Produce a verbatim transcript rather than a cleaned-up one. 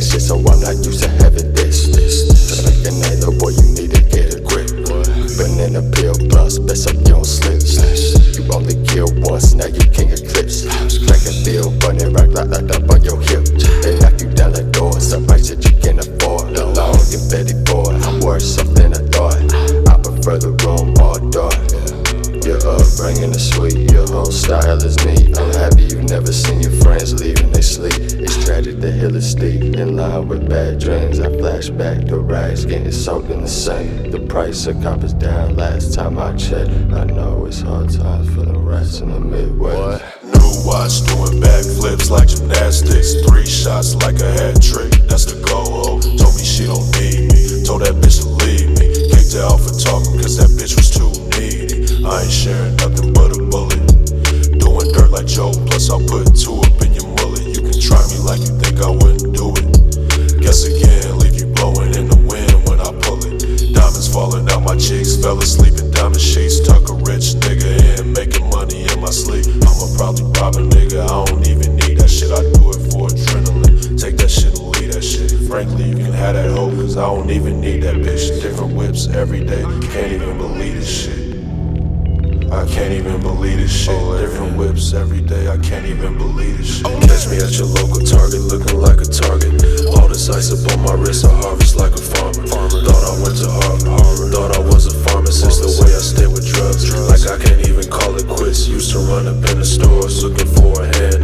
shit, so I'm not used to having this. Just like an angle, boy, you need to get a grip. Banana peel blunts, best up you don't slip. You only kill once, now you can't eclipse. Track and field, bunny rock like that up on your hip. They knock you down the door, some right shit you can't afford. Long and Betty boy, I'm worse off than I thought. I prefer the room all dark. Your upbringing is sweet, your whole style is neat. I'm happy you've never seen your friends leaving they sleep. It's tragic, the hill is steep, in line with bad dreams. I flash back to rags, getting soaked in the same. The price of cop is down, last time I checked. I know it's hard times for the rats in the Midwest. New watch doing backflips like gymnastics. Three shots like a hat trick, that's the goal. Told me she don't need me, told that bitch to leave me. Kicked her out for talking cause that bitch was too needy. I ain't sharing nothing but a bullet. Doing dirt like Joe, plus I'll put two up in your mullet. You can try me like you think I wouldn't do it. Guess again, leave you blowing in the wind when I pull it. Diamonds falling out my cheeks, fell asleep in diamond sheets. Tuck a rich nigga in, making money in my sleep. I'ma probably rob a nigga, I don't even need that shit. I do it for adrenaline, take that shit and leave that shit. Frankly, you can have that hoe, cause I don't even need that bitch. Different whips every day, can't even believe this shit. I can't even believe this shit. Different whips every day, I can't even believe this shit. Catch me at your local Target, looking like a target. All this ice up on my wrist, I harvest like a farmer. Thought I went to Harvard, thought I was a pharmacist. The way I stay with drugs, like I can't even call it quits. Used to run up in the stores, looking for a hand